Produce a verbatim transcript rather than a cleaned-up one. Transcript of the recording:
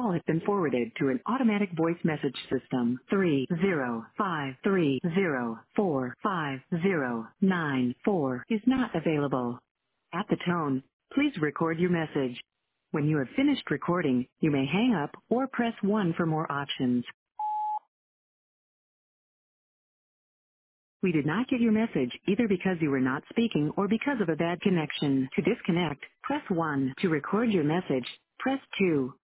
call has been forwarded to an automatic voice message system. three zero five three zero four five zero nine four is not available. At the tone, please record your message. When you have finished recording, you may hang up or press one for more options. We did not get your message either because you were not speaking or because of a bad connection. To disconnect, press one. To record your message, press two.